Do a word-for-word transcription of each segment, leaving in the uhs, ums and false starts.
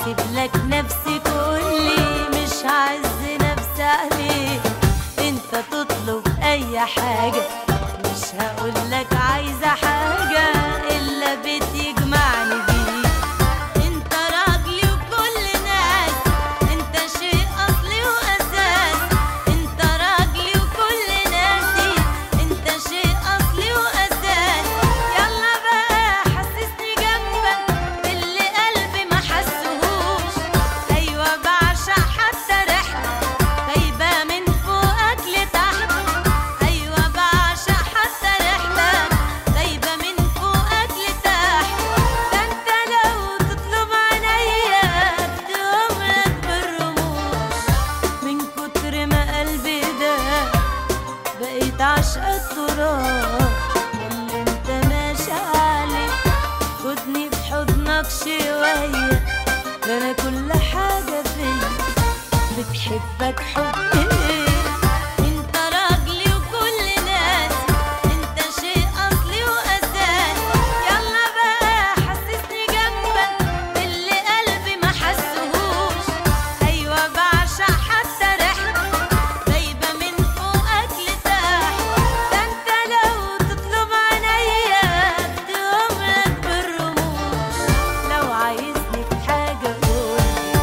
واسيب لك نفسي كلي، مش عز نفسي عليك. انت تطلب اي حاجة مش هقولك عايزة حاجة الا بتجمعني بيك. انت راجلي وكل ناس، انت شيء اصلي واساس. انت راجلي وكل ناسي، انت شيء اصلي واساس. يلا بقى حسسني جنبك باللي قلبي ما حسهوش. ايوه بعشق حتى ريحتك غايبة من فوقك لتحت. ايوه بعشق حتى ريحتك غايبة من فوقك لتحت. ده انت لو تطلب عينيا بدي امرك بالرموش. من كتر ما قلبي ده بقيت عاشقة التراب اللي انت ماشي عليه. خدني في حضنك شوية، ده انا كل حاجة فيا بتحبك حب ايه. انت راجلي وكل ناسي، انت شيء اصلي واساس. يلا بقى حسسني جنبك باللي قلبي ما حسهوش. ايوه بعشق حتى ريحتك غايبة من فوقك لتحت. ده انت لو تطلب عينيا بدي امرك بالرموش. لو عايزني في حاجة قولي.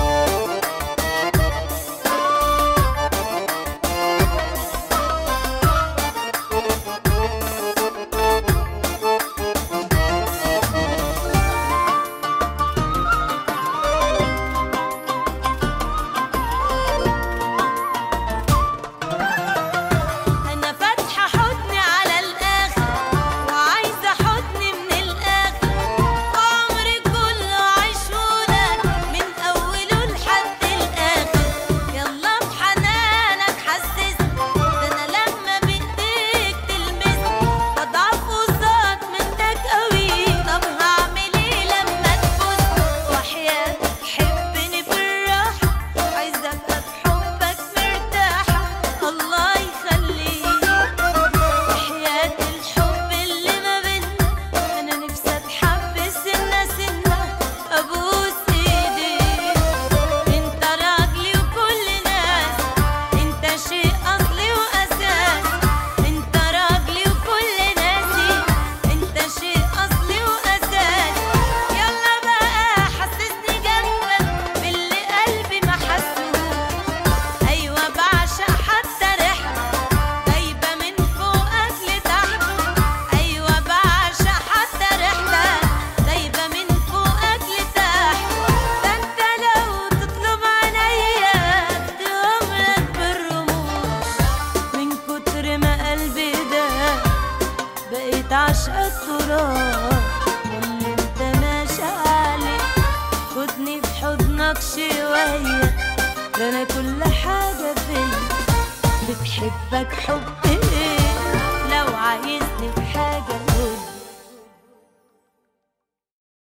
أنا فاتحة حضني على الآخر وعايزة حضني من الآخر، وعمري كله عايشهولك من أوله لحد الآخر. يلا بحنانك حسسني، ده أنا لما بإيديك تلمسني بضعف قصاد منك قوي. طب هعمل إيه لما تبوسني؟ وحياتك حبني بالراحة، عايزة أبقى بحبك مرتاحة. الله يخليك وحياة الحب اللي ما بينا، أنا نفسي أتحب سنة سنة أبوس إيديك. أنت راجلي وكل ناس، أنت شيء أصلي وأساس. أنت راجلي وكل ناسي، أنت شيء أصلي وأساس. يلا بقى حسسني جنبك باللي قلبي ما حسهوش. أيوة بعشق حتى ريحتك غايبة من فوقك لتحت. أيوة بعشق حتى ريحتك غايبة من فوقك لتحت. ده انت لو تطلب عينيا بدي امرك بالرموش. من كتر ما قلبي ده بقيت عاشقة التراب اللي انت ماشي عليه. خدني في حضنك شوية، ده انا كل حاجة فيا بتحبك حب ايه. لو عايزني في حاجة